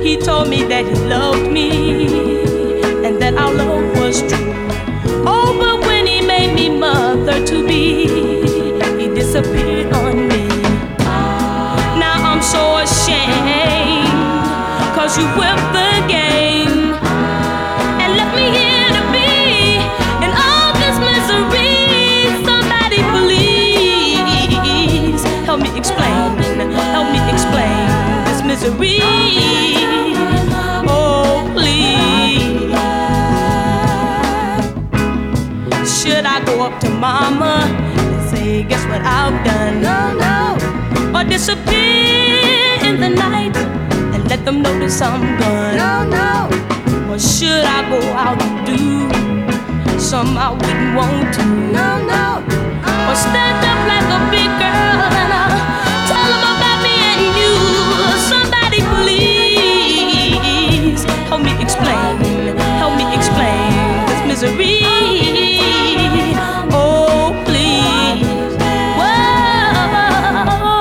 He told me that he loved me and that our love was true. Oh, but when he made me mother to be, he disappeared on me. Now I'm so ashamed, 'cause you whipped the game and left me here to be in all this misery. Somebody please help me explain this misery. Oh, please. Should I go up to mama and say, guess what I've done? No, no. Or disappear in the night and let them notice I'm gone? No, no. Or should I go out and do something I wouldn't want to? No, no. Or stand up like a big girl and tell them about me and you. Somebody please help me explain this misery. Oh, please. Whoa.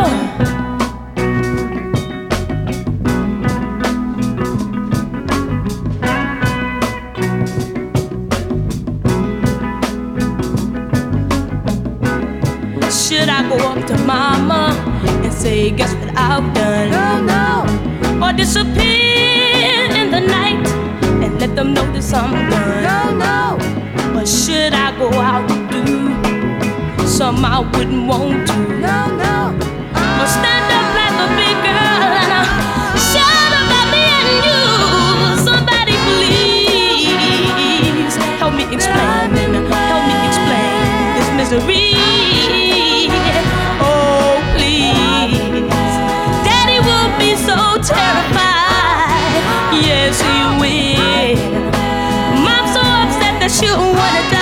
Should I go up to mama and say, guess what I've done? No, no. Or disappear in the night and let them notice I'm gone? No, no. Or should I go out and do something I wouldn't want to? No, no. Or stand up like a big girl and shout about me and you. Somebody please help me explain this misery. Oh, please. Daddy will be so terrified. Yes, he will. Mom's so upset that she'll wanna die.